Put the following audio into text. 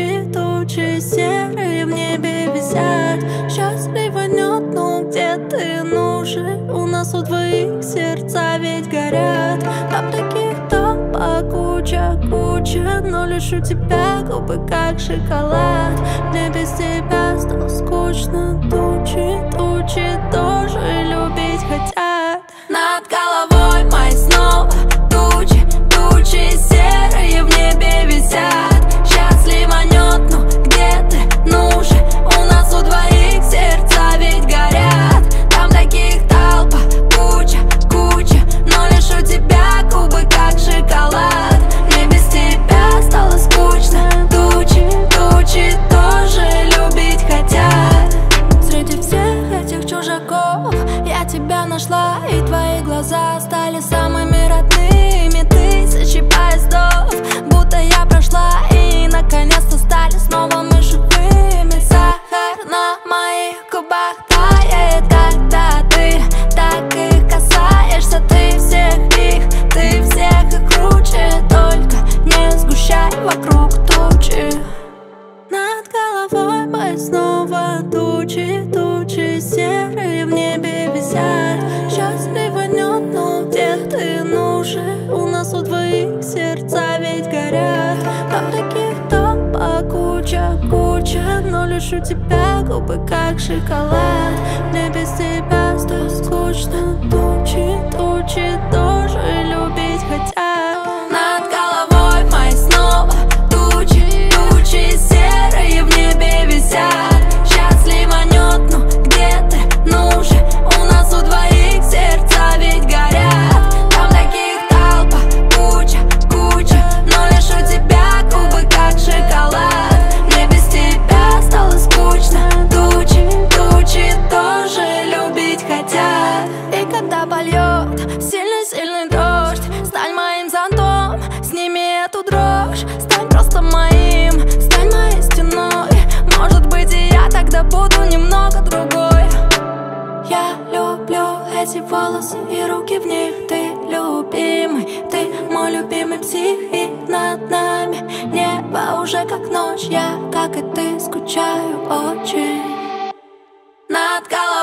тучи, тучи серые в небе висят. Счастливо нет, но где ты нужен? У нас у двоих сердца ведь горят. Там таких толпа, куча, куча, но лишь у тебя губы как шоколад. Мне без тебя стало скучно. Тучи, тучи тоже любить хотят. Над головой моей снова тучи, тучи серые в небе висят. Счастливо нет, но где ты нужен? У нас у двоих сердца ведь горят. Там таких толпа, куча, куча, но лишь у тебя губы как шоколад. Мне без тебя стало скучно. Тучи, тучи тоже любить хотят. Среди всех этих чужаков я тебя нашла, и твои глаза стали самыми родными. Тысячи поездов, будто я прошла, и наконец-то стали снова мы живыми. Сахар на моих губах тает, когда ты так их касаешься. Ты всех их круче, только не сгущай вокруг тучи. Над головой моей снова тучи, тучи серые в небе висят. Счастливо нет, но где ты нужен? У нас у двоих сердца ведь горят. Там таких толпа, куча, куча, но лишь у тебя губы как шоколад. Мне без тебя стало скучно. Тучи, тучи тоже любить хотят. Над головой моей снова тучи, тучи серые в небе висят. Счастливо нет, но где ты нужен? У нас у двоих сердца ведь горят. Там таких толпа, куча, куча, но лишь у тебя губы как шоколад. Мне без тебя стало скучно. Тучи, тучи тоже любить хотят. И когда польет сильный-сильный дождь, стань моим зонтом, сними эту дрожь. Стань просто моим, стань моей стеной. Может быть, и я тогда буду немного другой. Я люблю эти волосы и руки в них. Ты любимый, ты мой любимый псих. И над нами небо уже как ночь. Я, как и ты, скучаю очень. Над головой